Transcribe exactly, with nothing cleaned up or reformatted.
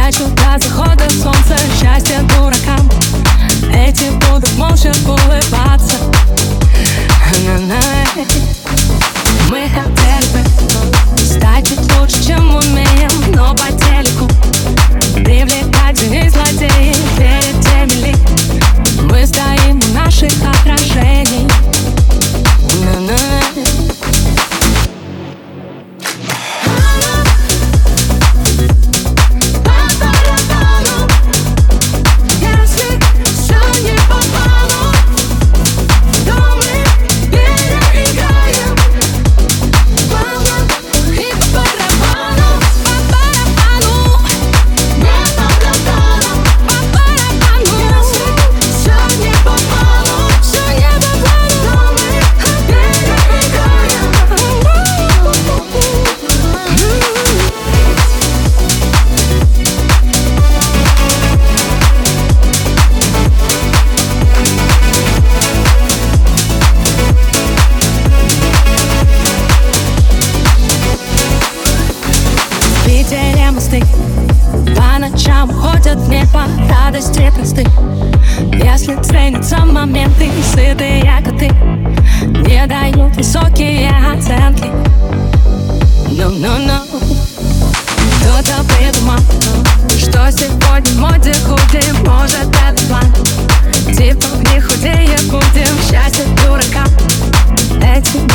Плачу до захода солнца, счастье дуракам. Эти будут молча улыбаться. Мы хотели бы стать чуть лучше, чем умеем, но по телеку привлекательные злодеи перед теми ли. Мы стоим у наших отражений. Мосты по ночам ходят в небо радости просты. Если ценятся моменты, сытые коты не дают высокие оценки. No-no-no. Кто-то придумал, что сегодня в моде худим. Может, это план, типа не худее будем. Счастье дуракам. Эти